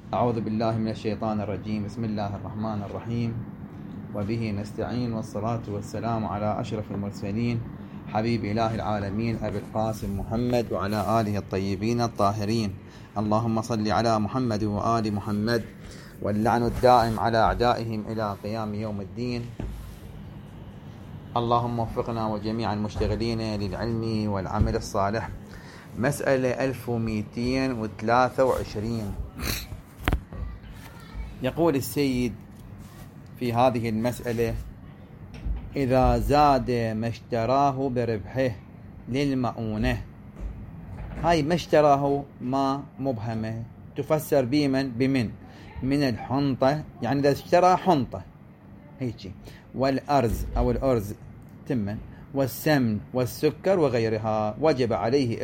أعوذ بالله من الشيطان الرجيم. بسم الله الرحمن الرحيم، وبه نستعين، والصلاة والسلام على أشرف المرسلين حبيب إله العالمين أبي القاسم محمد وعلى آله الطيبين الطاهرين. اللهم صل على محمد وآل محمد، واللعن الدائم على أعدائهم إلى قيام يوم الدين. اللهم وفقنا وجميع المشتغلين للعلم والعمل الصالح. مسألة 1223. يقول السيد في هذه المسألة: إذا زاد ما اشتراه بربحه للمؤونة. هاي ما اشتراه ما مبهمة، تفسر بمن من الحنطة، يعني إذا اشترى حنطة هيك، والأرز أو الأرز تمن، والسمن والسكر وغيرها، وجب عليه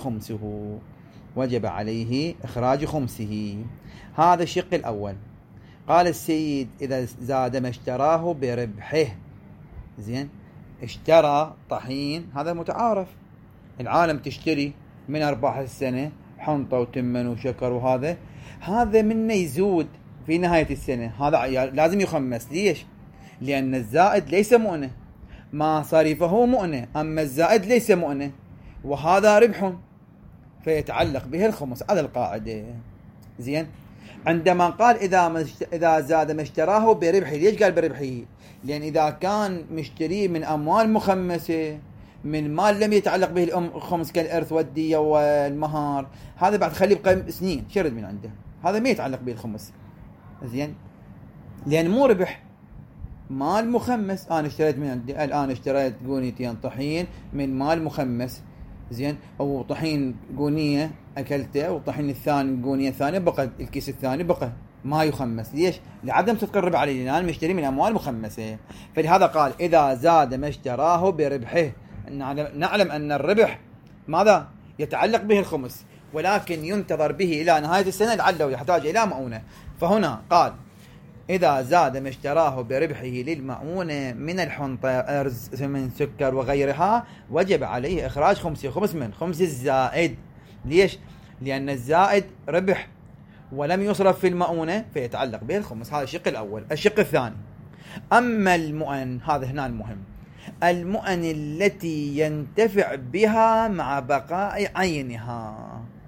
إخراج خمسه. هذا الشق الأول. قال السيد: إذا زاد ما اشتراه بربحه. زين، اشترى طحين، هذا متعارف، العالم تشتري من أرباح السنة حنطة وتمن وشكر، هذا منه يزود في نهاية السنة، هذا لازم يخمس. ليش؟ لأن الزائد ليس مؤنة، ما صرفه مؤنة، أما الزائد ليس مؤنة، وهذا ربح فيتعلق به الخمس على القاعدة. زين، عندما قال إذا زاد ما اشتراه بربحه، ليش قال بربحه؟ لأن إذا كان مشتري من أموال مخمسة، من مال لم يتعلق به الخمس كالإرث والدية والمهار، هذا بعد خليه بقى سنين شرد من عنده، هذا ما يتعلق به الخمس. زين، لأن مو ربح، مال مخمس. أنا اشتريت من عندي، الآن اشتريت قونيتين طحين من مال مخمس. زين، أو طحين قونية أكلته، وطحين الثاني قونية ثانية بقى، الكيس الثاني بقى ما يخمس. ليش؟ لعدم صدق الربح عليه، لأن أنا مشتري من أموال مخمسة. فلهذا قال: إذا زاد ما اشتراه بربحه. نعلم أن الربح ماذا؟ يتعلق به الخمس، ولكن ينتظر به إلى نهاية السنة لعله يحتاج إلى مؤونة. فهنا قال: إذا زاد ما اشتراه بربحه للمؤونة من الحنطة، أرز، من سكر وغيرها، وجب عليه إخراج خمسه. خمس من خمس الزائد. ليش؟ لأن الزائد ربح ولم يصرف في المؤونة فيتعلق به الخمس. هذا الشق الأول. الشق الثاني: أما المؤن، هذا هنا المهم، المؤن التي ينتفع بها مع بقاء عينها.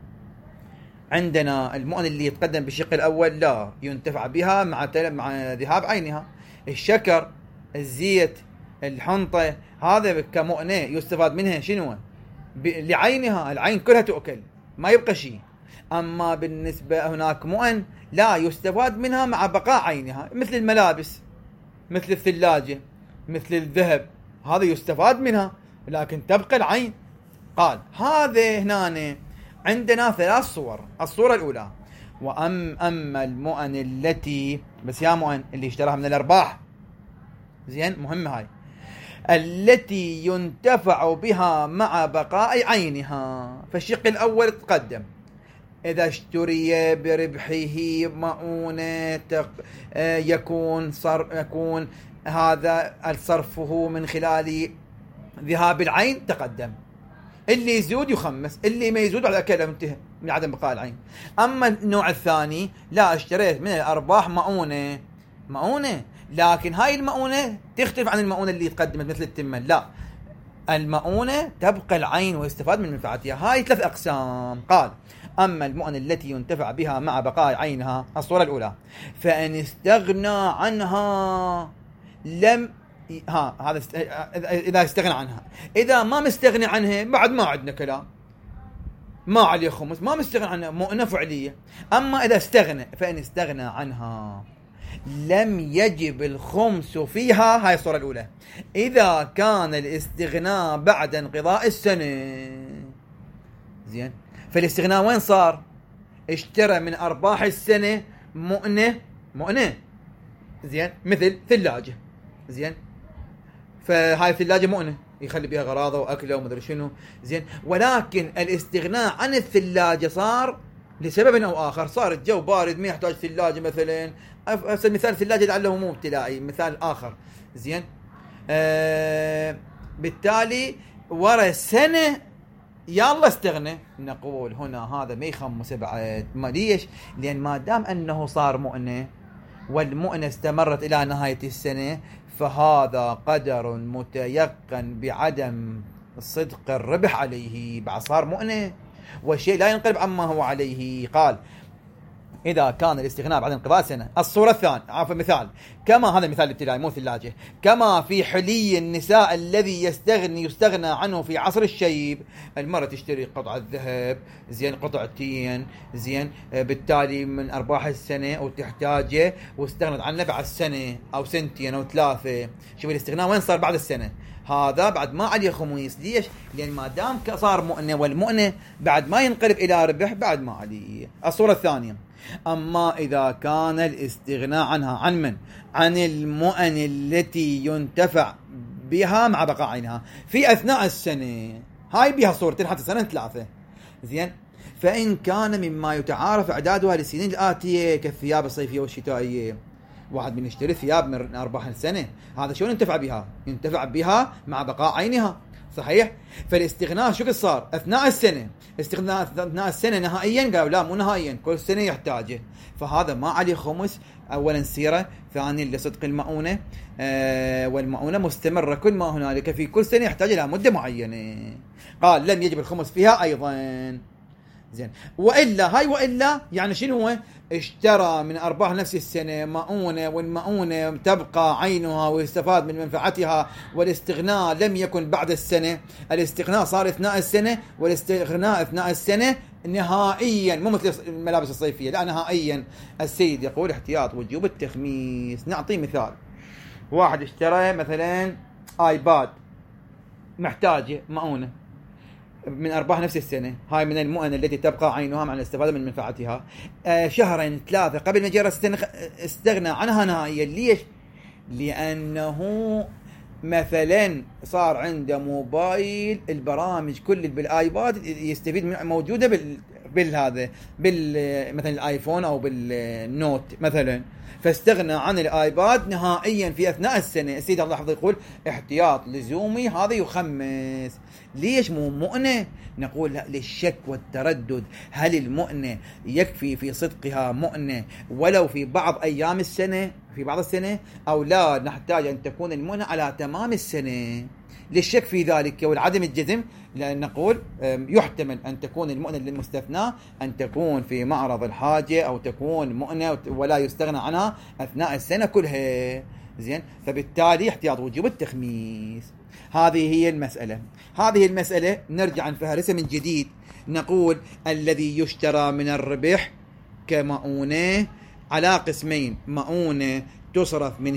عندنا المؤن اللي يتقدم بالشق الأول لا ينتفع بها مع ذهاب عينها. الشكر، الزيت، الحنطة، هذا كمؤنة يستفاد منها شنو؟ لعينها، العين كلها تؤكل ما يبقى شيء. أما بالنسبة هناك مؤن لا يستفاد منها مع بقاء عينها، مثل الملابس، مثل الثلاجة، مثل الذهب، هذا يستفاد منها لكن تبقى العين. قال: هذا هنا عندنا ثلاث صور. الصورة الأولى: أما المؤن التي، بس يا مؤن اللي اشتراها من الأرباح. زين، مهمة هاي، التي ينتفع بها مع بقاء عينها. فالشق الأول تقدم: إذا اشتري بربحه مؤونة يكون هذا صرفه من خلال ذهاب العين، تقدم. اللي يزود يخمس، اللي ما يزود على كلام انتهى من عدم بقاء العين. أما النوع الثاني: لا اشتريت من الأرباح مؤونة، لكن هاي المؤونة تختلف عن المؤونة اللي تقدمت مثل التمن. لا، المؤونة تبقى العين ويستفاد من منفعتها. هاي ثلاث أقسام. قال: أما المؤونة التي ينتفع بها مع بقاء عينها، الصورة الأولى: فإن استغنى عنها لم هذا إذا استغنى عنها. إذا ما مستغني عنها بعد ما عندنا كلام، ما عليه خمس، ما مستغنى عنها، مؤنة فعلية. أما إذا استغنى، فإن استغنى عنها لم يجب الخمس فيها. هاي الصورة الأولى، إذا كان الاستغناء بعد انقضاء السنة. زين، فالاستغناء وين صار؟ اشترى من أرباح السنة مؤنة. زين، مثل ثلاجة. زين، فهاي الثلاجة مؤنة يخلي بها غراضه وأكله ومدري شنو. زين، ولكن الاستغناء عن الثلاجة صار لسبب أو آخر، صار الجو بارد ما يحتاج ثلاجة مثلا. مثال الثلاجة لعله مو ابتلائي، مثال آخر. زين، بالتالي ورا سنة يلا استغنى. نقول هنا هذا ما يخمس بعد. ما ليش؟ لأن ما دام أنه صار مؤنة والمؤنة استمرت إلى نهاية السنة، فهذا قدر متيقن بعدم صدق الربح عليه، بعد صار مؤنة والشيء لا ينقلب عما هو عليه. قال إذا كان الاستغناء بعد انقضاء سنة. الصورة الثانية، عفوا مثال، كما هذا مثال ابتدائي مو ثلاجة، كما في حلي النساء الذي يستغنى عنه في عصر الشيب. المرأة تشتري قطعة ذهب، زين، قطعتين، زين، بالتالي من أرباح السنة وتحتاجه واستغنت عنه بعد سنة أو سنتين أو ثلاثة. شوف الاستغناء وين صار بعد السنة، هذا بعد ما عليه خميس. ليش؟ لأن ما دام صار مؤنة والمؤنة بعد ما ينقلب إلى ربح بعد ما عليه. الصورة الثانية، أما إذا كان الاستغناء عنها عن من؟ عن المؤن التي ينتفع بها مع بقاء عينها في أثناء السنة، هاي بها صورتين حتى سنة ثلاثة، زين. فإن كان مما يتعارف إعدادها للسنين الآتية كالثياب الصيفية والشتائية، واحد من يشتري ثياب من أرباح السنة، هذا شو ينتفع بها؟ ينتفع بها مع بقاء عينها، صحيح؟ فالاستغناء شو صار؟ أثناء السنة. استغناء أثناء السنة نهائيا؟ قالوا لا مو نهائيا، كل سنة يحتاجه، فهذا ما عليه خمس. أولا سيرة، ثانيا لصدق المؤونة، والمؤونة مستمرة كل ما هنالك في كل سنة يحتاج إلى مدة معينة. قال لم يجب الخمس فيها أيضا، زين. وإلا يعني شنو هو؟ اشترى من أرباح نفس السنة مؤونة، والمؤونة تبقى عينها ويستفاد من منفعتها، والاستغناء لم يكن بعد السنة، الاستغناء صار أثناء السنة، والاستغناء أثناء السنة نهائيا، مو مثل الملابس الصيفية، لا نهائيا. السيد يقول احتياط وجوب التخميس. نعطي مثال، واحد اشترى مثلا آيباد، محتاجة مؤونة من أرباح نفس السنة، هاي من المؤن التي تبقى عينها مع الاستفادة من منفعتها، شهرين ثلاثة قبل ما جرى السنة استغنى عنها نهائيا. ليش؟ لأنه مثلا صار عنده موبايل، البرامج كل بالآيباد يستفيد من موجودة بالهذا مثلا الآيفون أو بالنوت مثلا، فاستغنى عن الآيباد نهائيا في أثناء السنة. السيد الله حفظه يقول احتياط لزومي، هذا يخمس. ليش مو مؤنة؟ نقول لا، للشك والتردد، هل المؤنة يكفي في صدقها مؤنة ولو في بعض أيام السنة، في بعض السنة، أو لا نحتاج أن تكون المؤنة على تمام السنة؟ للشك في ذلك والعدم الجزم، لأن نقول يحتمل أن تكون المؤنة للمستثنى أن تكون في معرض الحاجة، أو تكون مؤنة ولا يستغنى عنها أثناء السنة كلها، زين. فبالتالي احتياط وجوب التخميس. هذه هي المسألة. هذه المسألة نرجع نفهرسها من جديد. نقول الذي يشترى من الربح كمؤونة على قسمين: مؤونة تصرف من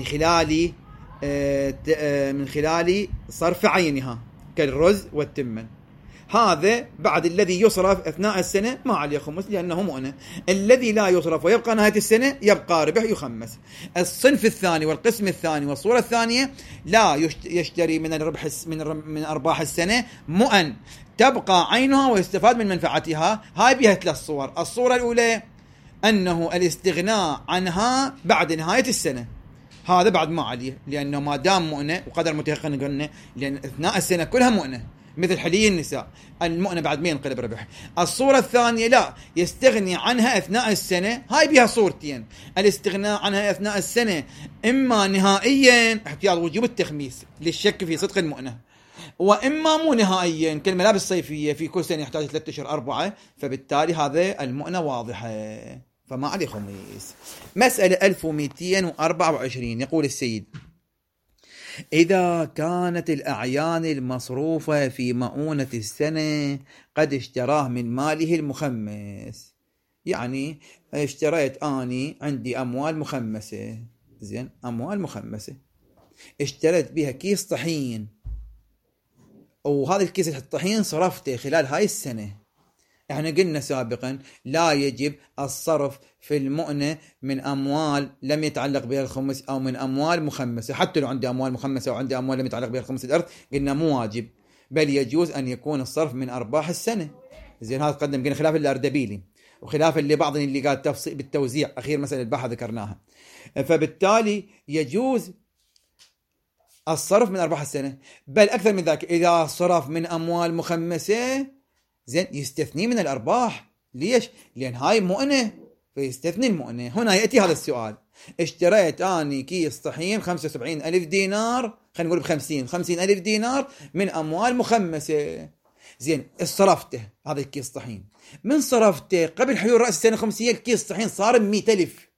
خلال صرف عينها كالرز والتمن، هذا بعد الذي يصرف أثناء السنة ما عليه خمس لأنه مؤنة. الذي لا يصرف ويبقى نهاية السنة يبقى ربح يخمس. الصنف الثاني والقسم الثاني والصورة الثانية لا يشتري من الربح من أرباح السنة مؤن تبقى عينها ويستفاد من منفعتها. هاي بها ثلاث صور. الصورة الأولى أنه الاستغناء عنها بعد نهاية السنة، هذا بعد ما عليه لأنه ما دام مؤنة وقدر متيقن قلنا، لأن أثناء السنة كلها مؤنة مثل حلي النساء، المؤنة بعد ما ينقلب ربح. الصورة الثانية لا يستغني عنها أثناء السنة، هاي بها صورتين: الاستغناء عنها أثناء السنة إما نهائيا احتياط وجوب التخميس للشك في صدق المؤنة، وإما مو نهائيا كالملابس الصيفية في كل سنة يحتاج 3 أشهر 4، فبالتالي هذا المؤنة واضحة فما عليه خميس. مسألة 1224 يقول السيد: إذا كانت الأعيان المصروفة في مؤونة السنة قد اشتراه من ماله المخمس، يعني اشتريت أني عندي أموال مخمسة، زين، أموال مخمسة اشتريت بها كيس طحين، وهذا الكيس الطحين صرفته خلال هاي السنة. احنا قلنا سابقا لا يجب الصرف في المؤنة من أموال لم يتعلق بها الخمس أو من أموال مخمسة، حتى لو عندي أموال مخمسة أو عندي أموال لم يتعلق بها الخمس الأرض قلنا مو واجب، بل يجوز أن يكون الصرف من أرباح السنة. زين، هذا قدم قلنا خلاف الأردبيلي وخلاف اللي بعض اللي قال بالتوزيع أخير مسألة البحث ذكرناها. فبالتالي يجوز الصرف من أرباح السنة، بل أكثر من ذلك إذا صرف من أموال مخمسة زين يستثني من الأرباح. ليش؟ لأن هاي مؤنة، فيستثني المؤنة. هنا يأتي هذا السؤال: اشتريت أني كيس طحين 75,000 دينار، خلينا نقول ب50,000 دينار من أموال مخمسة. زين صرفته هذا الكيس طحين، من صرفته قبل حلول رأس السنة الخمسية الكيس طحين صار ب100,000.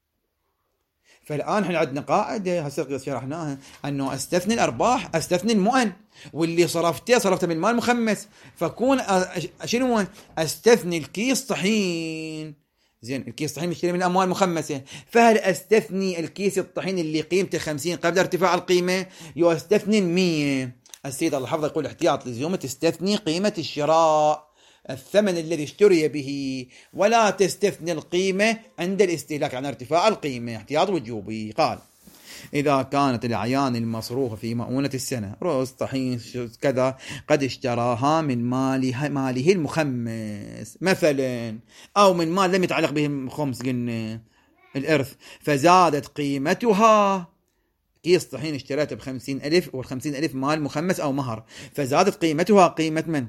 فالآن احنا عندنا قاعدة هسه شرحناها أنه أستثني الأرباح، أستثني المؤن، واللي صرفته من مال مخمس، فكون شنو أستثني الكيس طحين. زين الكيس طحين مشتري من أموال مخمسة، فهل أستثني الكيس الطحين اللي قيمته 50 قبل ارتفاع القيمة، يو أستثني 100؟ السيد الله حفظه يقول: احتياط لزوم تستثني قيمة الشراء، الثمن الذي اشتري به، ولا تستثني القيمة عند الاستهلاك عن ارتفاع القيمة، احتياط وجوبي. قال: إذا كانت الأعيان المصروفة في مؤونة السنة رز طحين كذا قد اشتراها من ماله المخمس مثلا، أو من مال لم يتعلق به الخمس قلنا الإرث، فزادت قيمتها، كيس طحين اشتريته ب50,000 وال50,000 مال مخمس أو مهر، فزادت قيمتها قيمة من؟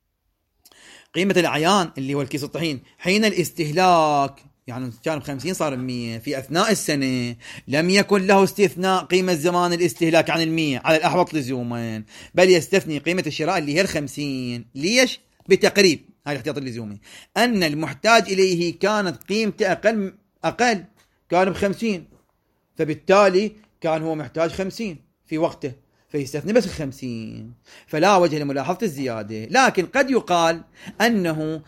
قيمة الأعيان اللي هو الكيس الطحين حين الاستهلاك، يعني كان ب50 صار ب100 في أثناء السنة، لم يكن له استثناء قيمة زمان الاستهلاك عن 100 على الأحوط لزوما، بل يستثني قيمة الشراء اللي هي 50. ليش؟ بتقريب، هاي الاحتياط اللزومي، أن المحتاج إليه كانت قيمته أقل كان ب50، فبالتالي كان هو محتاج 50 في وقته، فيستثني بس 50، فلا وجه لملاحظة الزيادة. لكن قد يقال أنه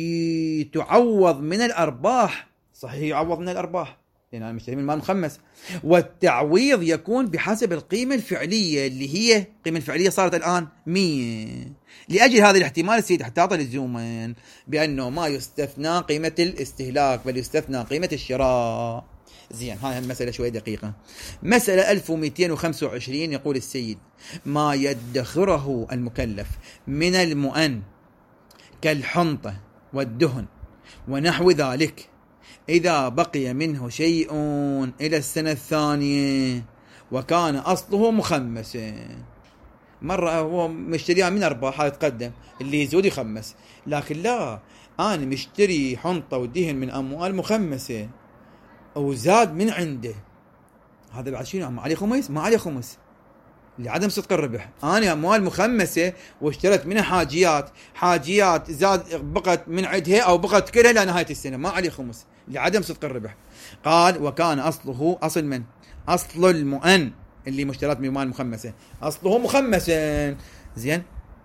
تعوض من الأرباح، صحيح يعوض من الأرباح لأن أنا مشتري من مال مخمس، والتعويض يكون بحسب القيمة الفعلية اللي هي القيمة الفعلية صارت الآن 100. لأجل هذا الاحتمال السيد احتاط لزوما بأنه ما يستثنى قيمة الاستهلاك بل يستثنى قيمة الشراء. زين هاي المسألة شوي دقيقة. مسألة 1225 يقول السيد: ما يدخره المكلف من المؤن كالحنطة والدهن ونحو ذلك، إذا بقي منه شيء إلى السنة الثانية وكان أصله مخمسا. مرة هو مشتريها من أرباح يتقدم اللي يزود يخمس، لكن لا، أنا مشتري حنطة ودهن من أموال مخمسة وزاد من عنده، هذا بعد شنو؟ ما عليه خمس؟ ما عليه خمس لعدم صدق الربح. أنا أموال مخمسة واشتريت منها حاجيات زاد بقت من عندها أو بقت كلها لنهاية السنة، ما عليه خمس لعدم صدق الربح. قال: وكان أصله أصل من؟ أصل المؤن اللي مشتريت من مال مخمسة أصله مخمسا. زين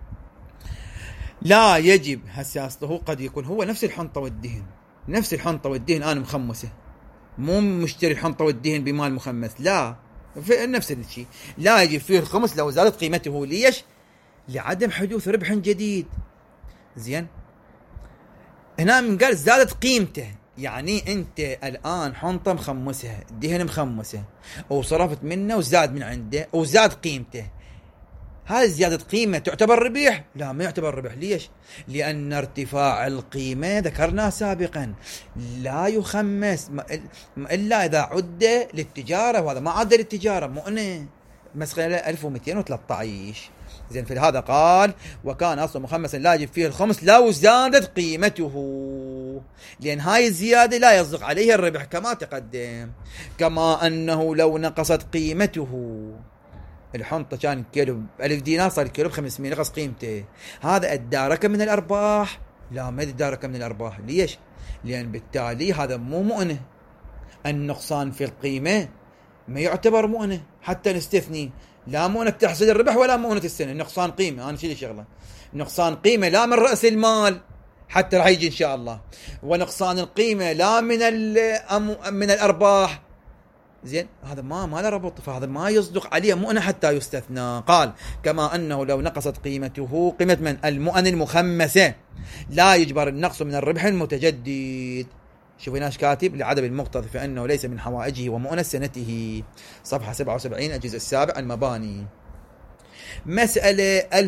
لا يجب هسه أصله قد يكون هو نفس الحنطة والدهن أنا مخمسة، مو مشتري الحنطة والدهن بمال مخمس، لا، في نفس الشيء، لا يجب فيه الخمس لو زادت قيمته. ليش؟ لعدم حدوث ربح جديد. زين هنا من قال زادت قيمته، يعني انت الان حنطة مخمسها، دهن مخمسة، وصرفت منه وزاد من عنده وزاد قيمته، هذه زيادة قيمة تعتبر ربح؟ لا، ما يعتبر ربح. ليش؟ لأن ارتفاع القيمة ذكرنا سابقا لا يخمس إلا إذا عد للتجارة، وهذا ما عد للتجارة، مؤنة. مسألة 1213. زين في هذا قال: وكان أصله مخمسا لا يجب فيه الخمس لو زادت قيمته، لأن هاي الزيادة لا يصدق عليه الربح كما تقدم. كما أنه لو نقصت قيمته، الحنطة كان كيلو ب1000 دينار صار كيلو ب500، نقص قيمته، هذا ادارك من الأرباح؟ لا، ما ادارك من الأرباح. ليش؟ لأن بالتالي هذا مو مؤنة، النقصان في القيمة ما يعتبر مؤنة حتى نستثني، لا مؤنة تحصيل الربح ولا مؤنة السنة، نقصان قيمة. أنا شيء شغلة نقصان قيمة لا من رأس المال حتى راح يجي إن شاء الله، ونقصان القيمة لا من الأرباح. زين هذا ما له ربط، فهذا ما يصدق عليه مؤنة حتى يستثنى. قال: كما أنه لو نقصت قيمته، قيمة من؟ المؤن المخمسة، لا يجبر النقص من الربح المتجدد. شوف هنا كاتب: لعدم المقتضي فإنه ليس من حوائجه ومؤنة سنته. صفحة 77 الجزء السابع المباني. مسألة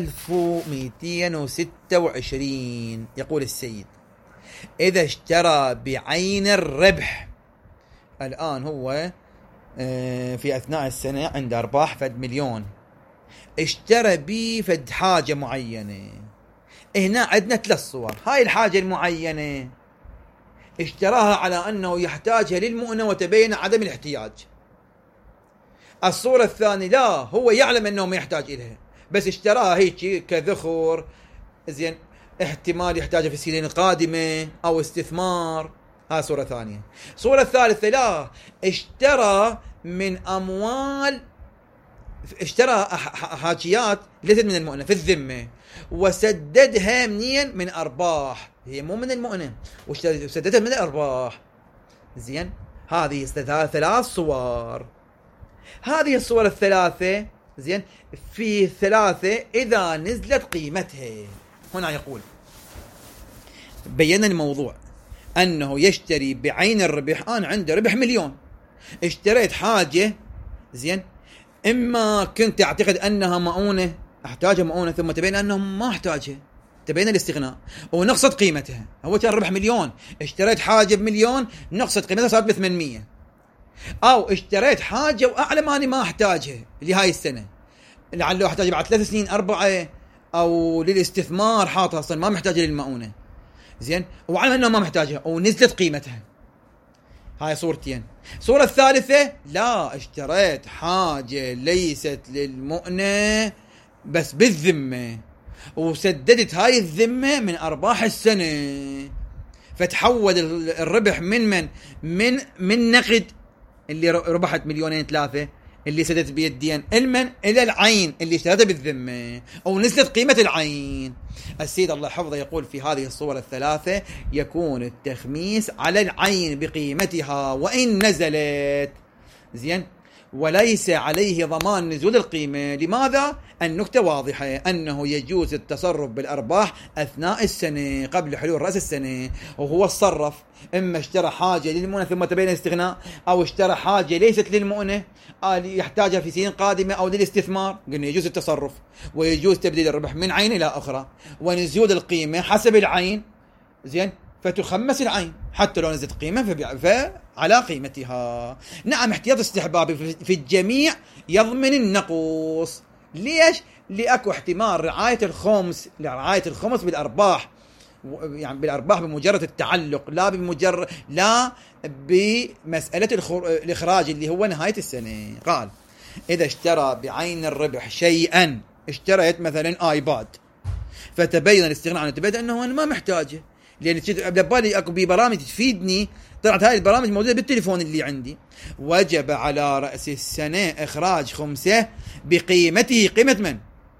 1226 يقول السيد: إذا اشترى بعين الربح، الآن هو في أثناء السنة عنده أرباح فد مليون، اشترى بيه فد حاجة معينة، هنا عندنا 3 صور. هاي الحاجة المعينة اشتراها على أنه يحتاجها للمؤنة وتبين عدم الاحتياج. الصورة الثانية لا، هو يعلم أنه ما يحتاج إليها بس اشتراها هيك كذخر، زين، احتمال يحتاجها في السنين القادمة أو استثمار. هاي صورة ثانية. صورة الثالثة لا، اشترى من أموال، اشترى حاجيات ليست من المؤنة في الذمة وسددها منين؟ من أرباح، هي مو من المؤنة وسددها من الأرباح. زين، هذه 3 صور. هذه الصور الثلاثة، زين، في 3 إذا نزلت قيمتها. هنا يقول بينا الموضوع أنه يشتري بعين الربح. أنا عندي ربح 1,000,000، اشتريت حاجة، زين، إما كنت أعتقد أنها مؤونة، أحتاجها مؤونة، ثم تبين أنه ما أحتاجها، تبين الاستغناء ونقصت قيمتها. هو كان ربح 1,000,000، اشتريت حاجة ب1,000,000 نقصت قيمتها صارت ب800. أو اشتريت حاجة وأعلم أني ما أحتاجها لهاي السنة، لعله أحتاج بعد 3 سنين 4، أو للاستثمار حاطها أصلا ما محتاجة للمؤونة، زين، وعلم أنه ما محتاجها ونزلت قيمتها. هاي صورتين. صورة الثالثة لا، اشتريت حاجة ليست للمؤنة بس بالذمة وسددت هاي الذمة من أرباح السنة، فتحول الربح من نقد اللي ربحت 2,300,000 اللي سددت بيدين إلى العين اللي اشتريتها بالذمة أو نزلت قيمة العين. السيد الله حفظه يقول في هذه الصور الثلاثة يكون التخميس على العين بقيمتها وإن نزلت، زين، وليس عليه ضمان نزول القيمة. لماذا؟ النكتة واضحة، أنه يجوز التصرف بالأرباح أثناء السنة قبل حلول رأس السنة. وهو الصرف، إما اشترى حاجة للمؤنة ثم تبين الاستغناء، أو اشترى حاجة ليست للمؤنة يحتاجها في سنين قادمة أو للاستثمار، قلنا يجوز التصرف ويجوز تبديل الربح من عين إلى أخرى ونزول القيمة حسب العين، زين، فتخمس العين حتى لو نزلت قيمة فعلى قيمتها. نعم، احتياط استحبابي في الجميع يضمن النقص. ليش؟ لأكو احتمال رعاية الخمس بالأرباح، يعني بالأرباح بمجرد التعلق، لا بمسألة الإخراج اللي هو نهاية السنة. قال إذا اشترى بعين الربح شيئا، اشتريت مثلا آيباد فتبين الاستغناء عنه، تبين أنه أنا ما محتاجه لأن ببالي أكو ببرامج تفيدني، طلعت هاي البرامج موجودة بالتليفون اللي عندي، وجب على رأس السنة إخراج خمسة بقيمته. قيمة من؟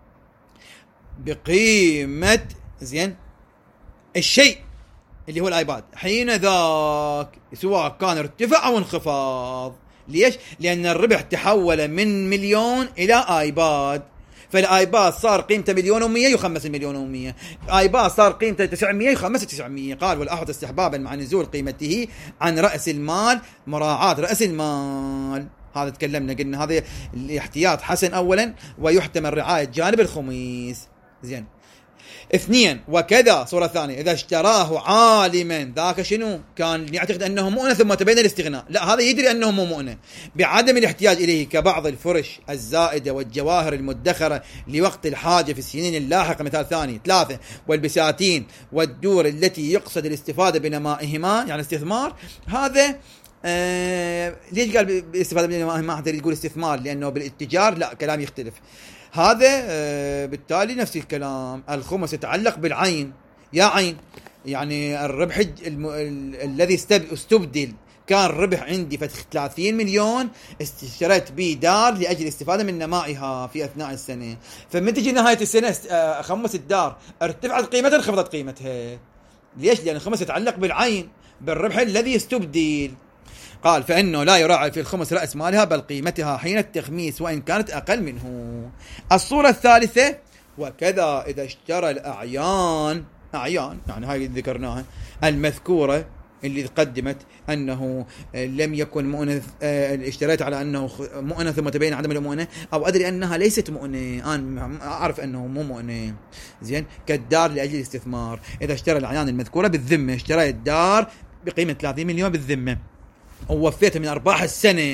بقيمة، زين، الشيء اللي هو الآيباد حين ذاك، سواء كان ارتفاع أو انخفاض. ليش؟ لأن الربح تحول من 1,000,000 إلى آيباد، فالآيباد صار قيمته 1,100,000 يخمس 1,100,000، آيباد صار قيمته 900 يخمس 900. قال والأحوط استحبابا مع نزول قيمته عن رأس المال مراعاة رأس المال. هذا تكلمنا قلنا هذا الاحتياط حسن أولا، ويحتمل رعاية جانب الخميس. زين. 2 وكذا صورة ثانية إذا اشتراه عالما، ذاك شنو؟ كان يعتقد أنه مؤنة ثم تبين الاستغناء، لا، هذا يدري أنه مو مؤنة بعدم الاحتياج إليه، كبعض الفرش الزائدة والجواهر المدخرة لوقت الحاجة في السنين اللاحقة. مثال ثاني 3 والبساتين والدور التي يقصد الاستفادة بنمائهما، يعني استثمار. هذا ليش قال باستفادة بنمائهما؟ ما حد يقول استثمار لأنه بالاتجار لا، كلام يختلف. هذا بالتالي نفس الكلام. الخمس يتعلق بالعين، يا عين، يعني الربح الذي استبدل كان ربح عندي فتح 30 مليون، اشتريت به دار لأجل الاستفادة من نمائها في أثناء السنة، فمن تجي نهاية السنة خمس الدار ارتفعت قيمتها انخفضت قيمتها. ليش؟ لأن الخمس يتعلق بالعين بالربح الذي استبدل. قال فإنه لا يراعي في الخمس رأس مالها بل قيمتها حين التخميس وإن كانت أقل منه. الصورة الثالثة وكذا إذا اشترى الأعيان، يعني هاي ذكرناها المذكورة اللي قدمت أنه لم يكن مؤنة، اشتريت على أنه مؤنة ثم تبين عدم المؤنة، أو أدري أنها ليست مؤنة، أنا أعرف أنه مو مؤنة، زين، كالدار لأجل الاستثمار. إذا اشترى الأعيان المذكورة بالذمة، اشترى الدار بقيمة 30 مليون بالذمة ووفيتها من أرباح السنة،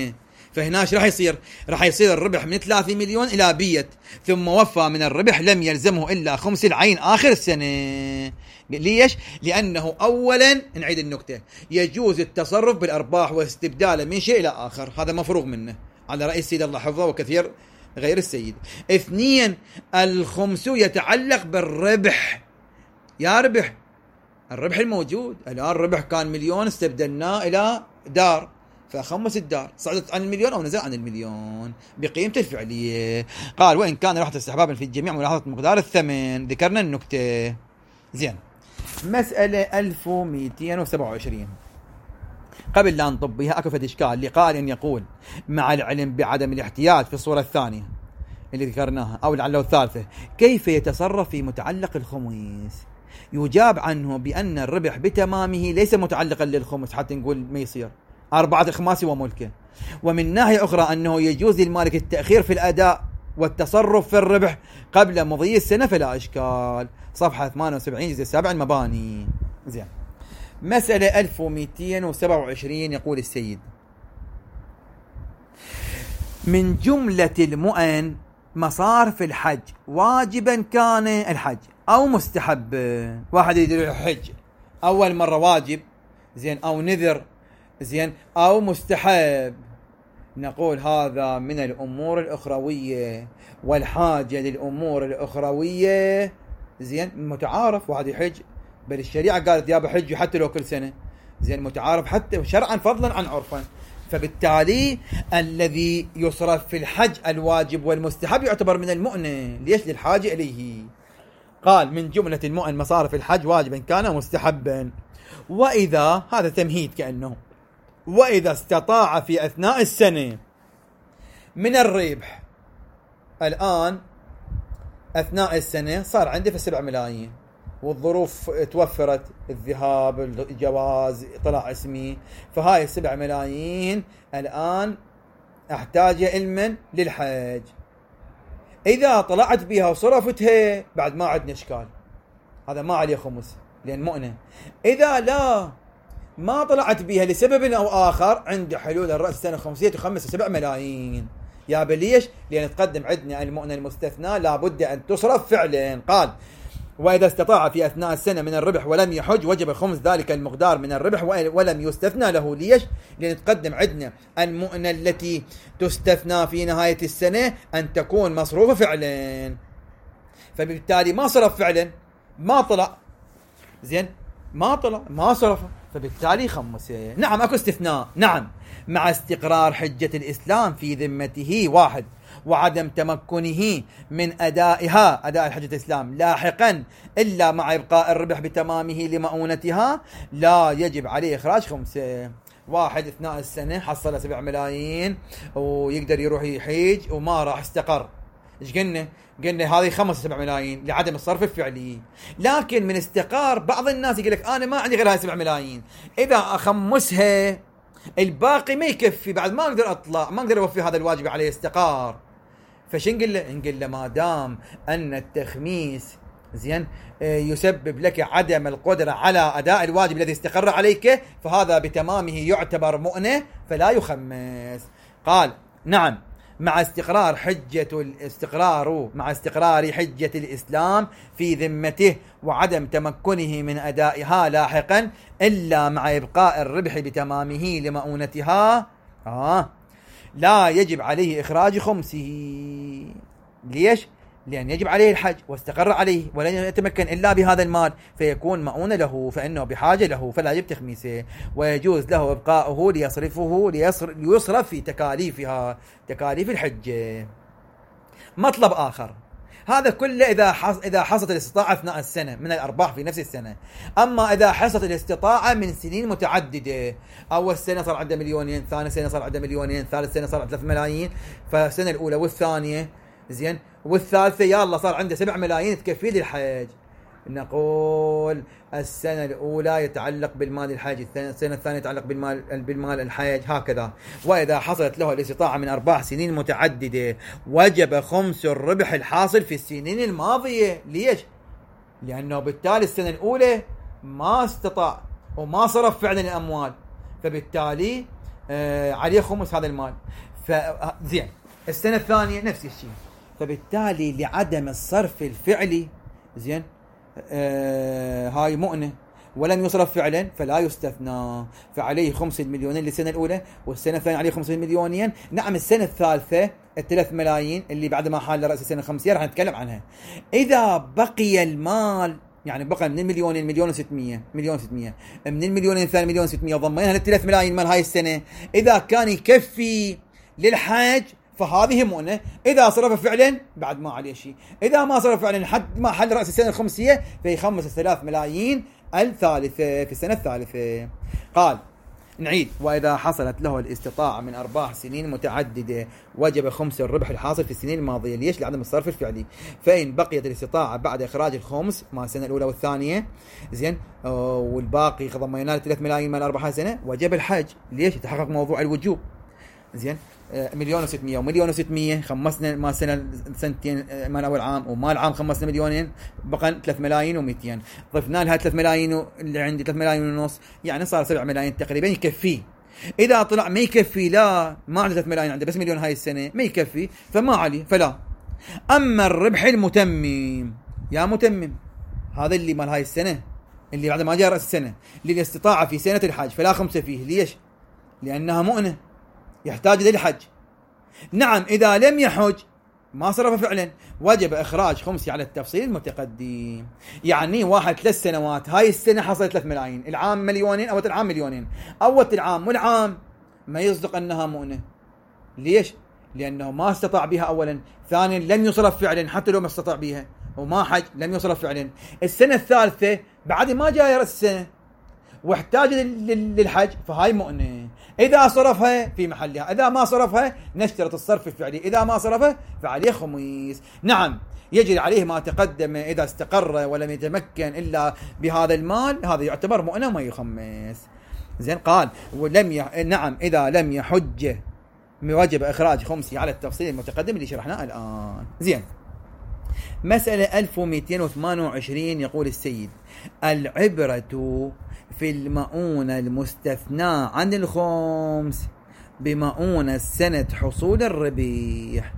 فهنا ايش راح يصير؟ راح يصير الربح من 3 مليون إلى 100، ثم وفى من الربح لم يلزمه إلا خمس العين آخر السنة. ليش؟ لأنه أولا، نعيد النكتة، يجوز التصرف بالأرباح واستبداله من شيء إلى آخر، هذا مفروغ منه على رأي السيد الله حفظه وكثير غير السيد. اثنين، الخمس يتعلق بالربح، يا ربح الربح الموجود الآن، الربح كان مليون استبدلناه إلى دار، فخمس الدار صعدت عن المليون أو نزل عن المليون بقيمته الفعلية. قال وإن كان راحة استحبابا في الجميع ملاحظة مقدار الثمن. ذكرنا النكتة. زين، مسألة 1227 قبل لا نطب بها أكو فد إشكال لقائل يقول مع العلم بعدم الاحتياج في الصورة الثانية اللي ذكرناها أو لعله الثالثة، كيف يتصرف في متعلق الخمس؟ يجاب عنه بأن الربح بتمامه ليس متعلقا للخمس حتى نقول ما يصير 4 أخماس وملكه. ومن ناحية أخرى أنه يجوز للمالك التأخير في الأداء والتصرف في الربح قبل مضي السنة فلا إشكال. صفحة 78 جزء 7 المباني. زين، مسألة 1227 يقول السيد من جملة المؤن مصارف الحج واجبا كان الحج أو مستحب. واحد يدير الحج أول مرة واجب، زين، أو نذر، زين، أو مستحب. نقول هذا من الأمور الأخروية، والحاجة للأمور الأخروية زين متعارف. واحد يحج بل الشريعة قالت يا بحج حتى لو كل سنة، زين، متعارف حتى شرعا فضلا عن عرفا. فبالتالي الذي يصرف في الحج الواجب والمستحب يعتبر من المؤنة. ليش؟ للحاجة إليه. قال من جملة المؤن مصارف الحج واجبا كان مستحبا. وإذا، هذا تمهيد كأنه، وإذا استطاع في أثناء السنة من الربح، الآن أثناء السنة صار عندي في 7 ملايين والظروف توفرت، الذهاب، الجواز، طلع اسمي، فهاي 7 ملايين الآن أحتاج علما للحج. إذا طلعت بها وصرفتها بعد ما عندنا إشكال، هذا ما عليه خمس لأن مؤنة. إذا لا ما طلعت بها لسبب أو آخر، عند حلول الرأس سنة 5 ملايين. يا بليش؟ لأن تقدم عندنا المؤنة المستثنى لابد أن تصرف فعلا. قال وإذا استطاع في أثناء السنة من الربح ولم يحج وجب خمس ذلك المقدار من الربح ولم يستثنى له. ليش؟ لأن تقدم عندنا المؤنة التي تستثنى في نهاية السنة أن تكون مصروفة فعلا، فبالتالي ما صرف فعلا، ما طلع، زين، ما طلع، ما صرف، فبالتالي خمسة. نعم أكو استثناء، نعم، مع استقرار حجة الإسلام في ذمته، واحد، وعدم تمكنه من أدائها، أداء حجة الإسلام لاحقا إلا مع إبقاء الربح بتمامه لمؤونتها، لا يجب عليه إخراج خمسة. واحد أثناء السنة حصل 7 ملايين ويقدر يروح يحيج وما راح استقر، إيش قلنا هذه 5-7 ملايين لعدم الصرف الفعلي. لكن من استقرار بعض الناس يقول لك أنا ما عندي غير هاي 7 ملايين، إذا أخمسها الباقي ما يكفي، بعد ما أقدر أطلع، ما أقدر أوفي هذا الواجب عليه استقار. فشو نقول له ما دام أن التخميس زين يسبب لك عدم القدرة على أداء الواجب الذي استقر عليك، فهذا بتمامه يعتبر مؤنة فلا يخمس. قال نعم مع استقرار حجة الإسلام في ذمته وعدم تمكنه من أدائها لاحقا إلا مع إبقاء الربح بتمامه لمؤونتها، لا يجب عليه إخراج خمسه. ليش؟ لأن يجب عليه الحج واستقر عليه ولن يتمكن إلا بهذا المال فيكون مؤونة له، فإنه بحاجة له فلا يجب تخميسه، ويجوز له إبقاؤه ليصرف في تكاليفها، تكاليف الحجة. مطلب آخر، هذا كله إذا حصلت الاستطاعة أثناء السنة من الأرباح في نفس السنة. أما إذا حصلت الاستطاعة من سنين متعددة، أول سنة صار عنده 2 مليون، ثاني سنة صار عنده 2 مليون، ثالث سنة صار عنده 3 ملايين، فالسنة الأولى والثانية زين والثالثة يلا صار عنده 7 ملايين تكفي للحج، نقول السنة الأولى يتعلق بالمال الحج، السنة الثانية يتعلق بالمال الحج، هكذا. وإذا حصلت له الاستطاعة من 4 سنين متعددة وجب خمس الربح الحاصل في السنين الماضية. ليش؟ لأنه بالتالي السنة الأولى ما استطاع وما صرف فعلا الأموال، فبالتالي عليه خمس هذا المال. فزين السنة الثانية نفس الشيء. فبالتالي لعدم الصرف الفعلي زين هاي مؤنة ولم يصرف فعلا فلا يستثنى، فعليه 5 مليونين للسنة الأولى، والسنة الثانية عليه 5 مليونين. نعم السنة الثالثة 3 ملايين اللي بعد ما حال رأس السنة الخمسية راح نتكلم عنها. إذا بقي المال يعني بقى من المليونين مليون و600 مليون 600 من المليونين الثاني مليون 600 ضمينا ل3 ملايين مال هاي السنة، إذا كان يكفي للحج فهذه مؤنة. إذا صرف فعلا بعد ما عليه شيء، إذا ما صرف فعلا حد ما حل رأس السنة الخمسية فيخمس 3 ملايين الثالثة في السنة الثالثة. قال نعيد: وإذا حصلت له الاستطاعة من أرباح سنين متعددة وجب خمس الربح الحاصل في السنين الماضية. ليش؟ لعدم الصرف الفعلي. فإن بقيت الاستطاعة بعد إخراج الخمس مع السنة الأولى والثانية زين والباقي ضمينا 3 ملايين مال أرباح سنة وجب الحج. ليش؟ يتحقق موضوع الوجوب. زين مليون و600 ومليون و600 خمسنا ما سنتين مال أول عام ومال عام خمسنا مليونين بقى 3 ملايين و200 ضفنا لها 3 ملايين اللي عندي 3 ملايين ونص يعني صار 7 ملايين تقريبا يكفي. إذا طلع ما يكفي لا ما عنده 3 ملايين عنده بس مليون هاي السنة ما يكفي فما عليه فلا. أما الربح المتمم يا متمم هذا اللي مال هاي السنة اللي بعد ما جاء رأس السنة للاستطاعة في سنة الحج فلا خمس فيه. ليش؟ لأنها مؤنة يحتاج للحج. نعم إذا لم يحج ما صرف فعلا وجب إخراج خمسي على التفصيل المتقدم. يعني واحد 3 سنوات هاي السنة حصلت 3 ملايين العام مليونين أو العام مليونين أول العام والعام ما يصدق أنها مؤنة. ليش؟ لأنه ما استطاع بها أولا، ثانيا لم يصرف فعلا حتى لو ما استطاع بها وما حج لم يصرف فعلا. السنة الثالثة بعد ما جاء رأس السنة واحتاج للحج فهاي مؤنة. إذا صرفها في محلها، إذا ما صرفها نشترط الصرف الفعلي، إذا ما صرفها فعليه خميس. نعم يجري عليه ما تقدم إذا استقر ولم يتمكن إلا بهذا المال هذا يعتبر مؤنة ما يخمس. زين قال نعم إذا لم يحج وجب إخراج خمسي على التفصيل المتقدم اللي شرحناه الآن. زين مسألة 1228 يقول السيد: العبرة في المؤونة المستثنى عن الخمس بمؤونة سنة حصول الربح.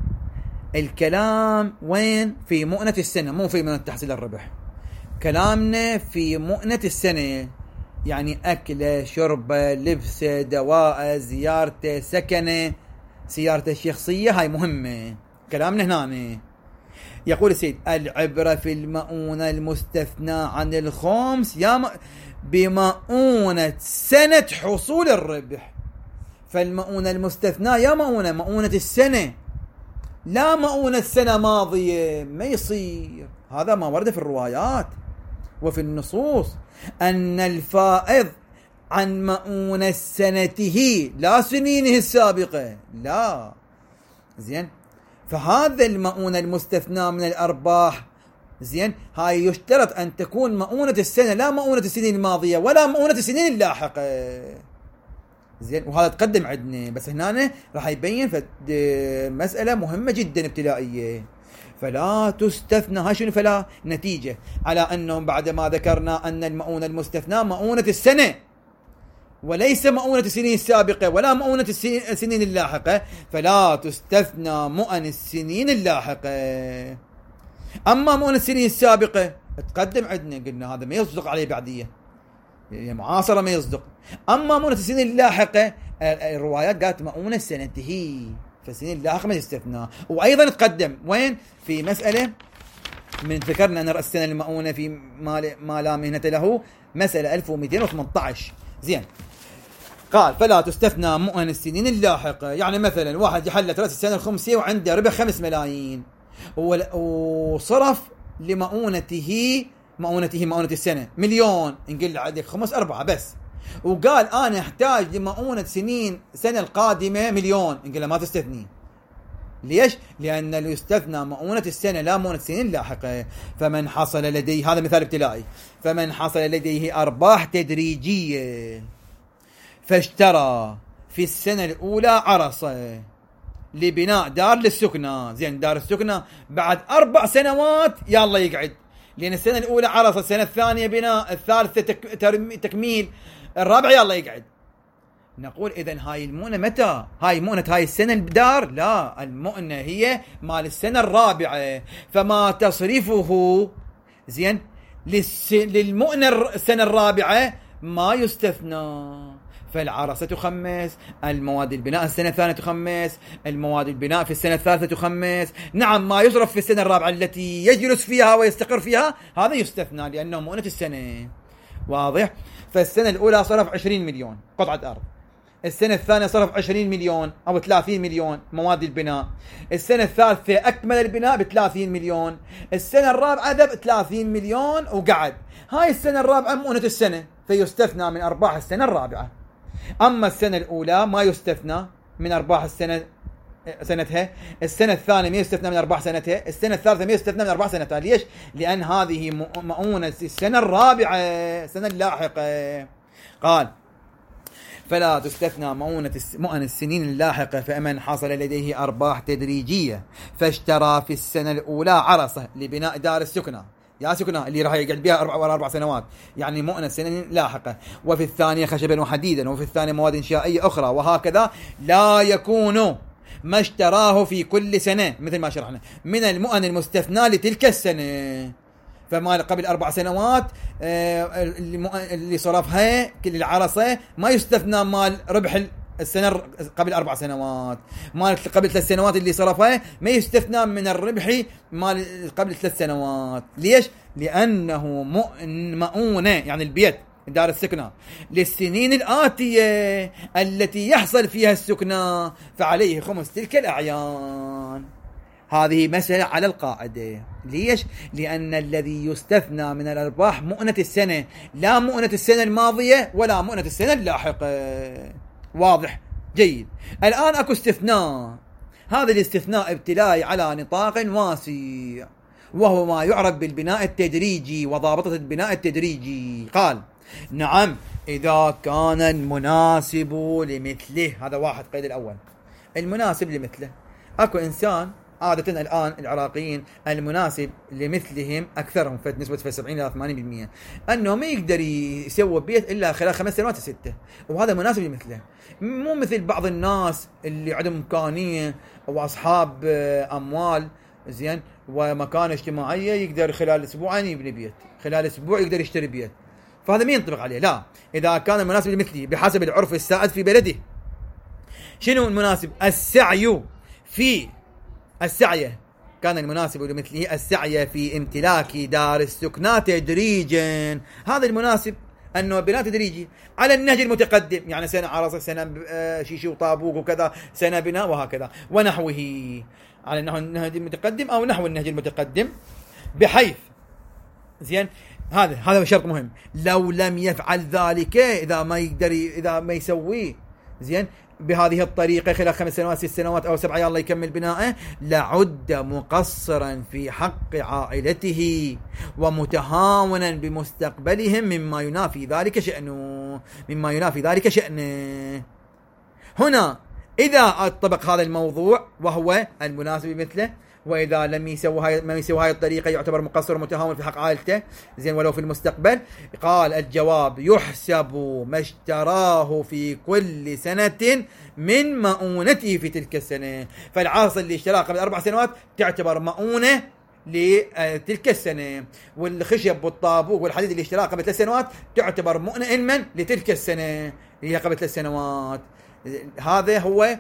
الكلام وين؟ في مؤنة السنة مو في مؤنة تحصيل الربح. كلامنا في مؤنة السنة يعني أكله شربه لبسه دواء زيارته سكنه سيارته الشخصية هاي مهمة. كلامنا هنا يقول السيد: العبرة في المؤونة المستثنى عن الخمس بمؤونة سنة حصول الربح. فالمؤونة المستثنى يا مؤونة السنة لا مؤونة سنة ماضية. ما يصير، هذا ما ورد في الروايات وفي النصوص أن الفائض عن مؤونة سنته لا سنينه السابقة لا. زين فهذا المؤونة المستثنى من الأرباح زين هاي يشترط أن تكون مؤونة السنة لا مؤونة السنين الماضية ولا مؤونة السنين اللاحقة. زين وهذا تقدم عندنا بس هنا راح يبين مسألة مهمة جدا ابتدائية. فلا تستثنى هاي شنو فلا نتيجة على أنهم بعد ما ذكرنا أن المؤونة المستثنى مؤونة السنة وليس مؤونة السنين السابقة ولا مؤونة السنين اللاحقة فلا تستثنى مؤن السنين اللاحقة. أما مؤونة السنين السابقة تقدم عندنا قلنا هذا ما يصدق عليه بعدية معاصرة ما يصدق. أما مؤونة السنين اللاحقة الروايات قالت مؤونة سنته فالسنين اللاحقة ما يستثنى. وأيضا تقدم وين في مسألة من ذكرنا أن رأس السنة المؤونة في ما لا مهنة له مسألة 1218. زين قال: فلا تستثنى مؤن السنين اللاحقة. يعني مثلا واحد يحلت رأس السنة الخمسية وعنده ربح 5 ملايين وصرف لمؤونته مؤونة السنة مليون نقول عندك 4 بس وقال أنا أحتاج لمؤونة سنة القادمة مليون نقول ما تستثني. ليش؟ لأن يستثنى مؤونة السنة لا مؤونة السنين اللاحقة. فمن حصل لديه هذا مثال ابتلائي فمن حصل لديه أرباح تدريجية فاشترى في السنة الأولى عرصة لبناء دار للسكنة. زين دار السكنة بعد 4 سنوات يلا يقعد لأن السنة الأولى عرصة السنة الثانية بناء الثالثة تكميل الرابع يلا يقعد. نقول إذن هاي المؤنة متى؟ هاي مؤنة هاي السنة الدار؟ لا، المؤنة هي مال السنة الرابعة، فما تصرفه زين للمؤنة السنة الرابعة ما يستثنى. فالعرسة تخمس، المواد البناء السنة الثانية تخمس، المواد البناء في السنة الثالثة تخمس. نعم، ما يصرف في السنة الرابعة التي يجلس فيها ويستقر فيها هذا يستثنى لأنه مؤنة السنة. واضح؟ فالسنة الأولى صرف 20 مليون قطعة أرض، السنة الثانية صرف 20 مليون أو 30 مليون مواد البناء، السنة الثالثة أكمل البناء ب30 مليون، السنة الرابعة ذب 30 مليون وقعد. هاي السنة الرابعة مؤنة السنة فيستثنى من أرباح السنة الرابعة. أما السنة الأولى ما يستثنى من أرباح سنتها، السنة الثانية ما يستثنى من أرباح سنتها، السنة الثالثة ما يستثنى من أرباح سنتها. ليش؟ لأن هذه مؤونة السنة الرابعة السنة اللاحقة. قال فلا تستثنى مؤن السنين اللاحقة. فمن حصل لديه أرباح تدريجية فاشترى في السنة الأولى عرصة لبناء دار السكنة، يا سكنة اللي راح يقعد بها 4 سنوات، يعني مؤنة السنين لاحقة، وفي الثانية خشبا وحديدا، وفي الثانية مواد إنشائية أخرى، وهكذا لا يكون ما اشتراه في كل سنة مثل ما شرحنا من المؤن المستثنى لتلك السنة. فما قبل 4 سنوات اللي صرفها كل العرصة ما يستثنى مال ربح السنة قبل 4 سنوات، مال قبل 3 سنوات اللي صرفها ما يستثنى من الربح مال قبل 3 سنوات. ليش؟ لأنه مؤونة يعني البيت دار السكنة للسنين الآتية التي يحصل فيها السكنة فعليه خمس تلك الأعيان. هذه مسألة على القاعدة. ليش؟ لأن الذي يستثنى من الأرباح مؤنة السنة، لا مؤنة السنة الماضية ولا مؤنة السنة اللاحقة. واضح؟ جيد. الآن أكو استثناء، هذا الاستثناء ابتلائي على نطاق واسع، وهو ما يعرف بالبناء التدريجي وضابطة البناء التدريجي. قال نعم إذا كان المناسب لمثله. هذا واحد، قيد الأول المناسب لمثله. أكو إنسان عادة الآن العراقيين المناسب لمثلهم أكثرهم في نسبة 70 إلى 80% أنه ما يقدر يسوي بيت إلا خلال 5 سنوات 6، وهذا مناسب لمثله. مو مثل بعض الناس اللي عندهم إمكانية وأصحاب أموال زين ومكانة اجتماعية يقدر خلال أسبوعين يبني بيت، خلال أسبوع يقدر يشتري بيت، فهذا ما ينطبق عليه. لا، إذا كان المناسب لمثله بحسب العرف السائد في بلده. شنو المناسب؟ السعي كان المناسب لمثله السعي في امتلاك دار السكنى تدريجا. هذا المناسب أنه بناء تدريجي على النهج المتقدم، يعني سنة عرصة، سنة شيشي وطابوق وكذا، سنة بناء وهكذا ونحوه، على النهج المتقدم أو نحو النهج المتقدم، بحيث زين هذا شرط مهم. لو لم يفعل ذلك، إذا ما يسويه زين بهذه الطريقة خلال 5 سنوات 6 سنوات أو 7 الله يكمل بناءه، لعد مقصرا في حق عائلته ومتهاونا بمستقبلهم مما ينافي ذلك شأنه. هنا إذا أطبق هذا الموضوع وهو المناسب مثله، وإذا لم يسوي هاي الطريقة يعتبر مقصر ومتهاون في حق عائلته زين ولو في المستقبل. قال الجواب يحسب ما اشتراه في كل سنة من مؤونته في تلك السنة. فالعاصل اللي اشتراه قبل 4 سنوات تعتبر مؤونة لتلك السنة، والخشب والطابوق والحديد اللي اشتراه قبل 3 سنوات تعتبر مؤونة علما لتلك السنة اللي هي قبل 3 سنوات. هذا هو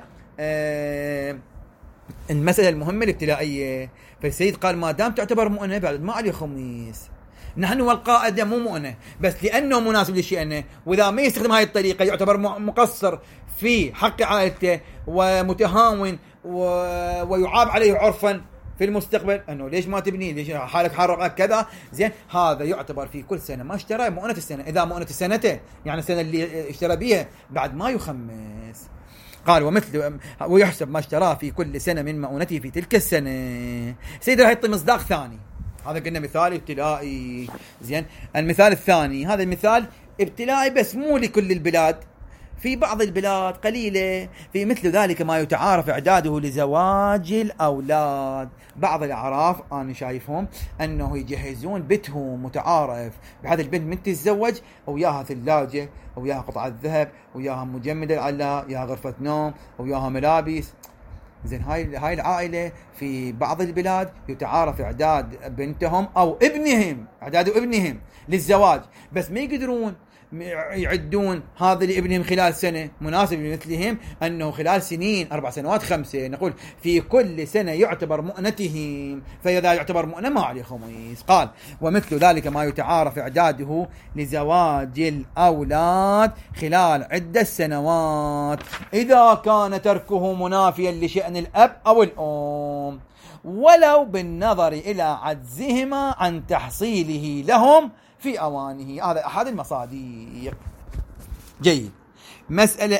المسألة المهمة الابتلائية. فالسيد قال ما دام تعتبر مؤنة بعد ما عليه خميس. نحن والقاعدة مو مؤنة، بس لأنه مناسب لشيئنا، وإذا ما يستخدم هاي الطريقة يعتبر مقصر في حق عائلته ومتهاون ويعاب عليه عرفا في المستقبل أنه ليش ما تبني، ليش حالك حرقك كذا زين. هذا يعتبر في كل سنة ما اشترى مؤنة السنة. إذا مؤنة السنة يعني السنة اللي اشترى بيها بعد ما يخمس. قال ويحسب ما اشتراه في كل سنة من مؤونته في تلك السنة. سيدي راح يعطي مصداق ثاني. هذا قلنا مثال ابتلائي زين. المثال الثاني، هذا المثال ابتلائي بس مو لكل البلاد، في بعض البلاد قليلة. في مثل ذلك ما يتعارف إعداده لزواج الأولاد. بعض الأعراف أنا شايفهم أنه يجهزون بيتهم متعارف، بهذا البنت من تتزوج وياها ثلاجة وياها قطعة ذهب وياها مجمد العلاء، ياها غرفة نوم وياها ملابس. زين هاي العائلة في بعض البلاد يتعارف إعداد بنتهم أو ابنهم، إعداد ابنهم للزواج، بس ما يقدرون يعدون هذا لابنهم خلال سنة. مناسب لمثلهم أنه خلال سنين 4 سنوات 5 نقول في كل سنة يعتبر مؤنتهم، فإذا يعتبر مؤنة ما عليه خميس. قال ومثل ذلك ما يتعارف إعداده لزواج الأولاد خلال عدة سنوات إذا كان تركه منافيا لشأن الأب أو الأم، ولو بالنظر إلى عجزهما عن تحصيله لهم في أوانه. هذا أحد المصادق. جيد. مسألة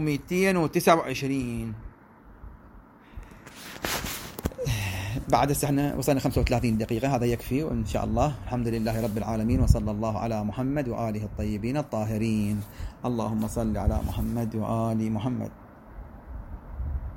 1229 بعد احنا وصلنا 35 دقيقة، هذا يكفي وإن شاء الله. الحمد لله رب العالمين، وصلى الله على محمد وآله الطيبين الطاهرين. اللهم صل على محمد وآل محمد.